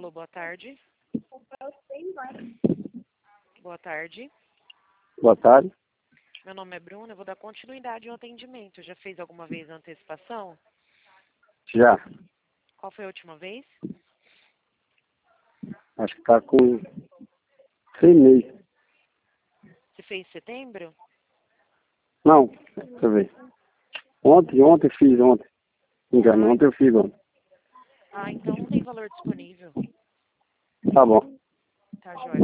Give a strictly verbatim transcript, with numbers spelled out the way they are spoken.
Alô, boa tarde. Boa tarde. Boa tarde. Meu nome é Bruna, eu vou dar continuidade ao atendimento. Já fez alguma vez a antecipação? Já. Qual foi a última vez? Acho que tá com seis meses. Você fez em setembro? Não, deixa eu ver. Ontem, ontem eu fiz ontem. Engano, ontem eu fiz ontem. Ah, então não tem valor disponível. Tá bom. Tá, joia.